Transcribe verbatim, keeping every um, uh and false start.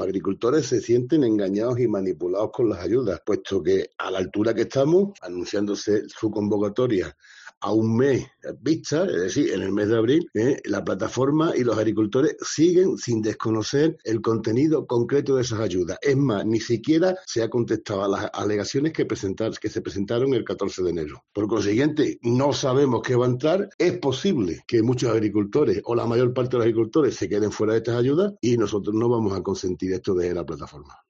agricultores se sienten engañados y manipulados con las ayudas, puesto que a la altura que estamos, anunciándose su convocatoria a un mes vista, es decir, en el mes de abril, ¿eh? la plataforma y los agricultores siguen sin desconocer el contenido concreto de esas ayudas. Es más, ni siquiera se ha contestado a las alegaciones que, presentar, que se presentaron el catorce de enero. Por consiguiente, no sabemos qué va a entrar. Es posible que muchos agricultores o la mayor parte de los agricultores se queden fuera de estas ayudas y nosotros no vamos a consentir esto desde la plataforma.